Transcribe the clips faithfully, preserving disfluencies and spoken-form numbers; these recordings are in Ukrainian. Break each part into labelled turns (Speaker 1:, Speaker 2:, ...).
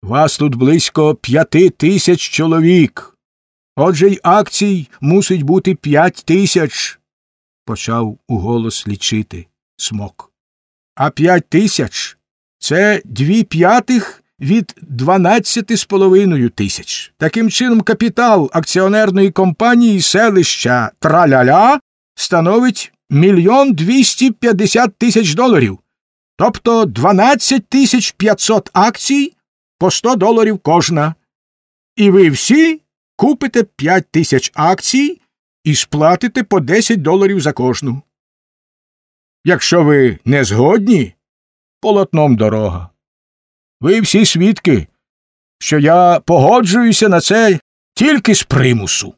Speaker 1: Вас тут близько п'яти тисяч чоловік. Отже й акцій мусить бути п'ять тисяч, почав уголос лічити Смок. А п'ять тисяч – це дві п'ятих від дванадцяти з половиною тисяч. Таким чином, капітал акціонерної компанії селища Траляля становить мільйон двісті п'ятдесят тисяч доларів, тобто дванадцять тисяч п'ятсот акцій по сто доларів кожна. І ви всі купите п'ять тисяч акцій і сплатите по десять доларів за кожну. Якщо ви не згодні, полотном дорога. Ви всі свідки, що я погоджуюся на це тільки з примусу.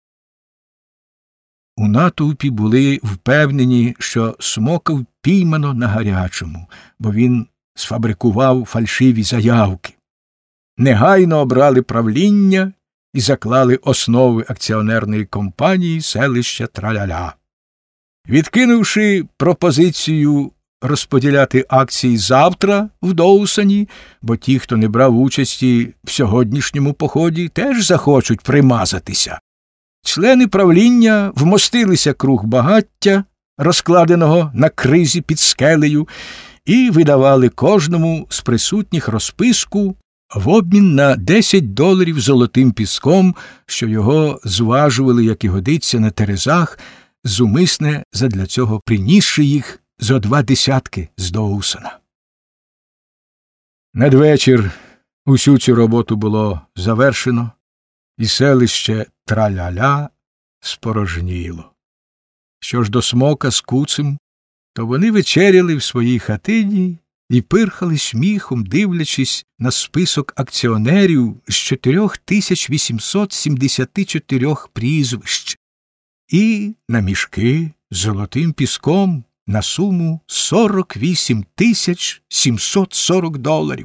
Speaker 1: У натовпі були впевнені, що Смока впіймано на гарячому, бо він сфабрикував фальшиві заявки. Негайно обрали правління і заклали основи акціонерної компанії селища Траляля. Відкинувши пропозицію розподіляти акції завтра в Доусоні, бо ті, хто не брав участі в сьогоднішньому поході, теж захочуть примазатися, члени правління вмостилися круг багаття, розкладеного на кризі під скелею, і видавали кожному з присутніх розписку в обмін на десять доларів золотим піском, що його зважували, як і годиться, на терезах, зумисне задля цього принісши їх зо два десятки з Доусона. Надвечір усю цю роботу було завершено, і селище Траляля спорожніло. Що ж до Смока з Куцем, то вони вечеряли в своїй хатині і пирхали сміхом, дивлячись на список акціонерів з чотирьох тисяч вісімсот сімдесяти чотирьох прізвищ і на мішки з золотим піском на суму сорок вісім тисяч сімсот сорок доларів.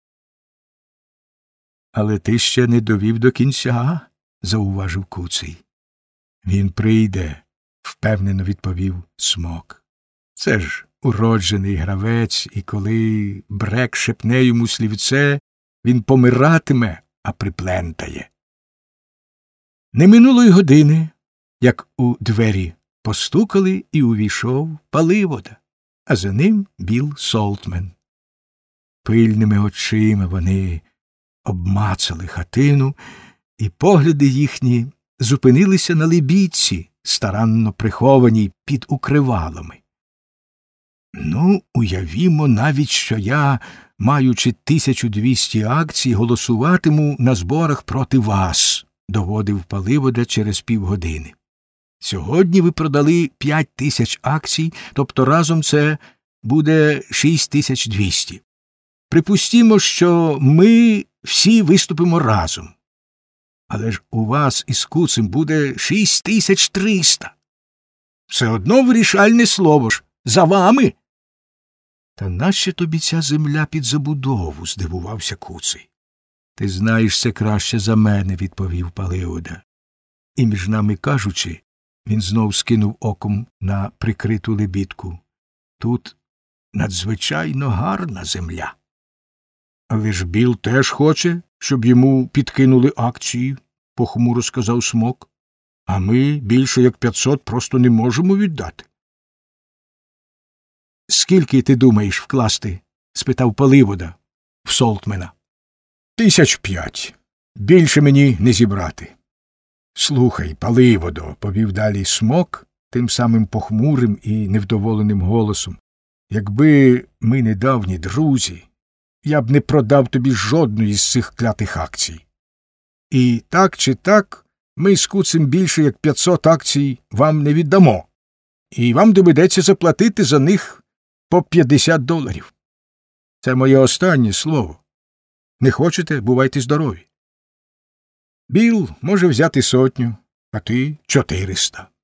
Speaker 1: Але ти ще не довів до кінця, зауважив Куций. Він прийде, впевнено відповів Смок. Це ж уроджений гравець, і коли Брек шепне йому слівце, він помиратиме, а приплентає. Не минуло й години, як у двері постукали, і увійшов Паливода, а за ним Біл Солтмен. Пильними очима вони обмацали хатину, і погляди їхні зупинилися на либідці, старанно прихованій під укривалами. Ну, уявімо навіть, що я, маючи тисячу двісті акцій, голосуватиму на зборах проти вас, доводив Паливода через півгодини. Сьогодні ви продали п'ять тисяч акцій, тобто разом це буде шість тисяч двісті. Припустімо, що ми всі виступимо разом. Але ж у вас із Куцем буде шість тисяч триста. Все одно вирішальне слово ж за вами. Та нащо тобі ця земля під забудову? Здивувався Куций. Ти знаєш це краще за мене, відповів Паливода. І між нами кажучи, він знов скинув оком на прикриту лебідку. Тут надзвичайно гарна земля. Але ж Біл теж хоче, щоб йому підкинули акції, похмуро сказав Смок. А ми більше як п'ятсот просто не можемо віддати. Скільки ти думаєш вкласти? Спитав Паливода в Солтмена. Тисяч п'ять. Більше мені не зібрати. Слухай, Паливодо, повів далі Смок тим самим похмурим і невдоволеним голосом. Якби ми недавні друзі, я б не продав тобі жодної з цих клятих акцій. І так чи так, ми з Куцем більше як п'ятсот акцій вам не віддамо. І вам доведеться заплатити за них по п'ятдесят доларів. Це моє останнє слово. Не хочете, бувайте здорові. Біл може взяти сотню, а ти чотириста.